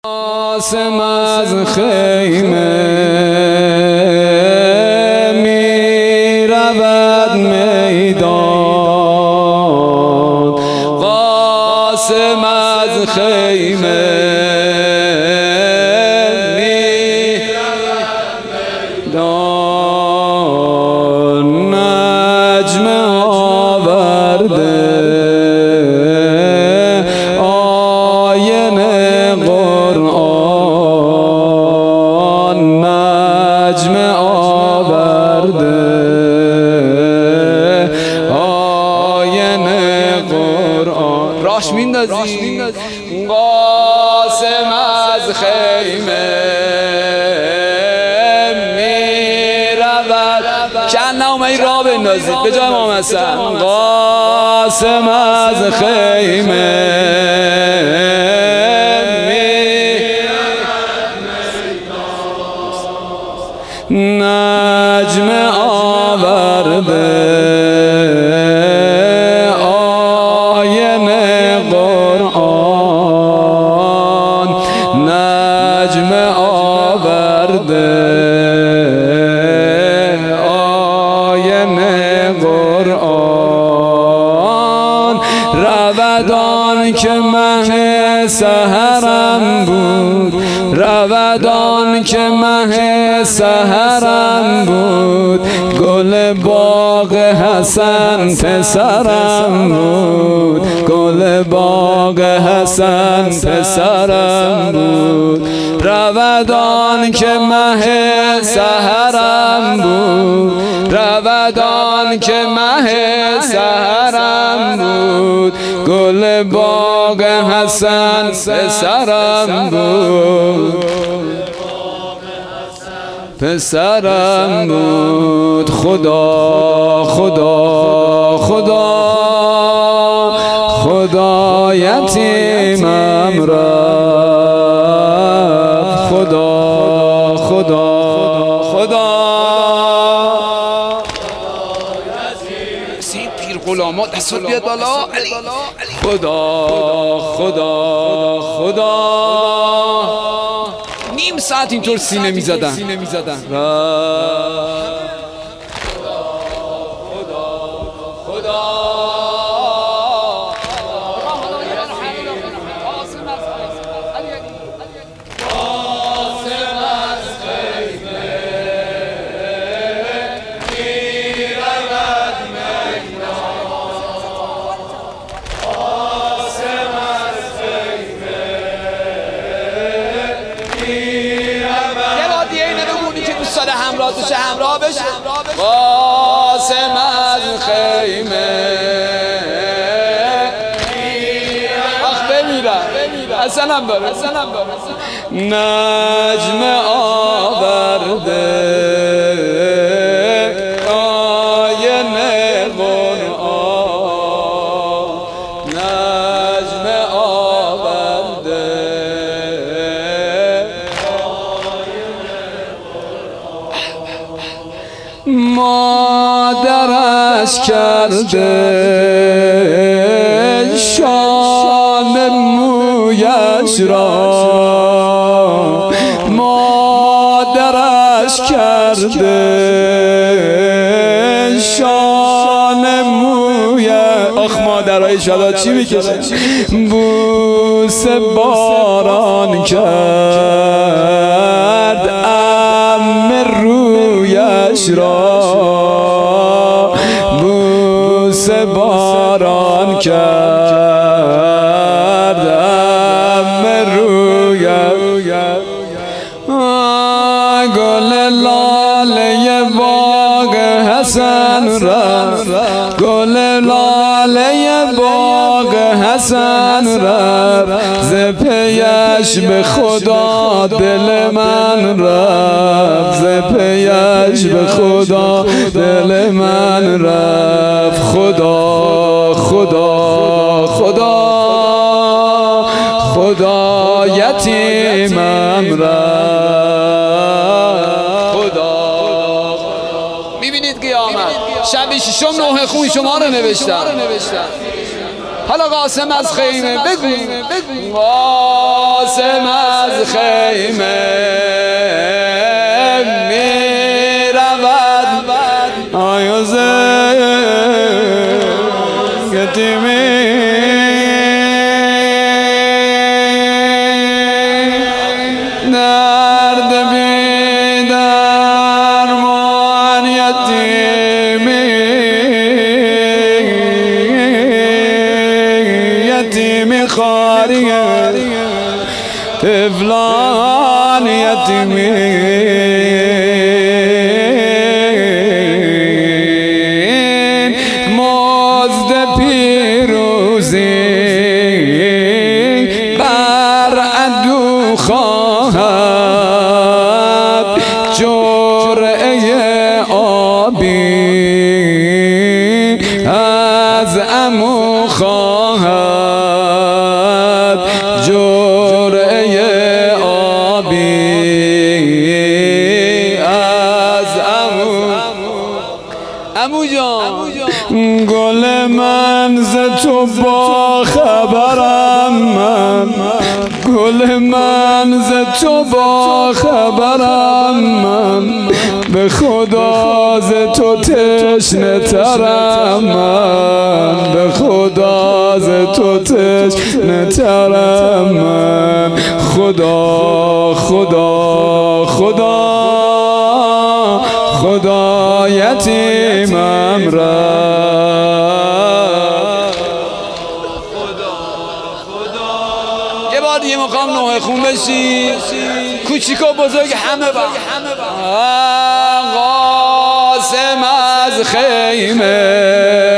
قاسم از خیمه می رود میدان، قاسم از خیمه می رود میدان، نجم آورده راش میندازی قاسم از خیمه میرود که نامه را بندازید به جای امام حسن. قاسم از خیمه نجم آورده نجم آورده آینه قرآن، رودان که مه سحرم بود، رودان که مه سحرم بود، گل باغ حسن پسرم بود، گل باغ حسن پسرم بود، رودان که مه سحرم بود، رودان که مه سحرم بود، گل باغ حسن پسرم بود، پسرم بود. خدا خدا خدا خدا یتیمم رفت، خدا خدا خدا سی پیر غلاما دستات بیاد بالا علی، خدا خدا خدا. نیم ساعت اینطور سینه میزدن سال همراه بشه، همراه بشه. قاسم از خیمه وقت بمیرم اصلا هم داره نجم آورده آینه قرآن، نجم آورده مادرش کرده شانه مویش را، مادرش کرده شانه مویش. آخ مادرای شادا چی میکشه؟ بوس باران کرد ام رویش را، بوس باران کردم رویش. گل لاله باغ حسن رفت، گل لاله باغ حسن رفت، ز پیش به خدا دل من رفت، ز پیش به خدا دل من رفت. خدا خدا خدا خدا یتیمم رفت، خدا. میبینید قیامت شب ششم نوح خون شما رو نوشتم. حالا قاسم از خیمه بگو، قاسم از خیمه می رود آیوزه یتیمی درد بی درمان یتیمی یتیمی خاریه طفلان یتیمی مزد پیروزی بر عدو خواهد جرعه آبی از عمو خواهد جرعه آبی از عمو جان گل من ز تو با خبرم من گل من ز تو با خبرم من به خدا ز تو تشنه ترم من به خدا ز تو تشنه ترم من خدا خدا خدا خدا یتیمم را یه بار دیگه مقام نوحه خون بشی کوچیک و بزرگ همه با قاسم از خیمه